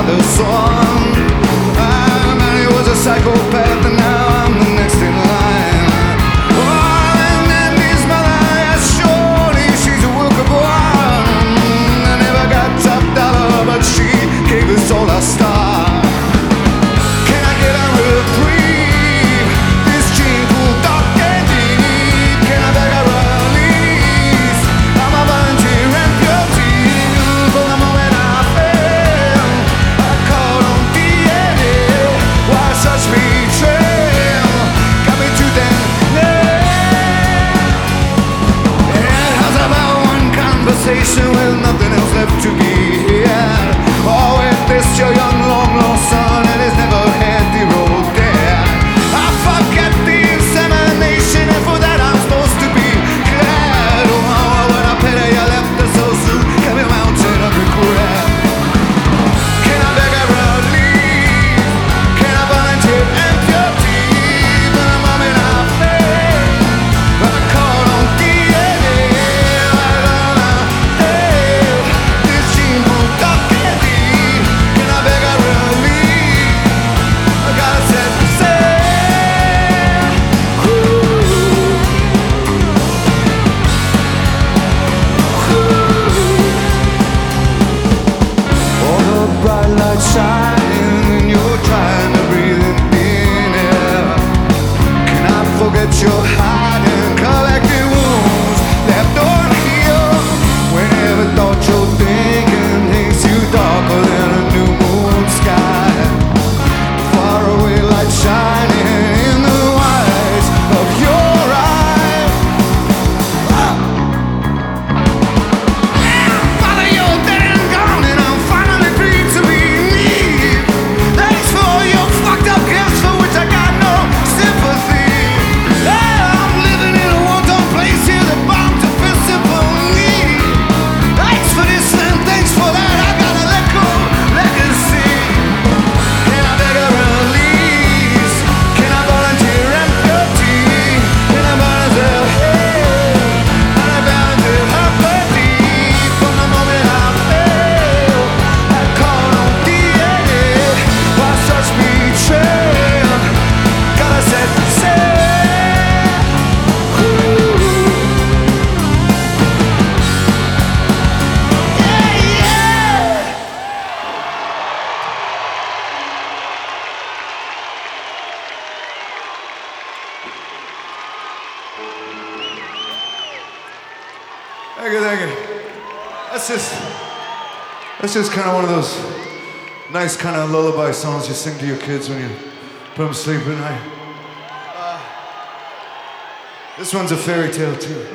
father's son. And he was a psychopath, and now I'm the next in line. Oh, and Andy's mother, yes, surely she's a work of art. I never got top dollar, but she gave us all our star. Can I get a reprieve? This gene pool dark and deep. Can I beg a release? I'm a volunteer and guilty. For the moment I fail, I call on DNA. Why such betrayal? Got me to then nail. Yeah, how's about one conversation with nothing else left to be had? Oh, if this your young long lost son and he's never had the road there. I forget the insemination, and for that I'm supposed to be glad. Oh, when I pity you left us so soon, come a mountain of regret. Can I beg a relief? Can I volunteer empty? But the moment I fail, I call on DNA. I gonna fail this gene pool dark and deep. Can I beg a relief? I gotta set sail. All the bright lights shining and you're trying to breathe in thin air. Can I forget your hiding, collected wounds left unhealed? Whenever thought you're thinking things too darker than a new moon sky. Far away light shining in the eyes of your eyes. Father, you're dead and gone, and I'm finally free to believe. Thanks for your fucked up gifts for which I got no sympathy. I'm living in a war-torn place here that bombed to feel sympathy. Thanks for this and thanks for that. I gotta let go legacy. Can I beg a release? Can I volunteer empty? Can I volunteer hell? Can I volunteer empathy? From the moment I fail, I call on DNA. Why such betrayal? Gotta set sail. Yeah, yeah. Thank you, thank you. That's just kind of one of those nice kind of lullaby songs you sing to your kids when you put them to sleep at night. This one's a fairy tale too.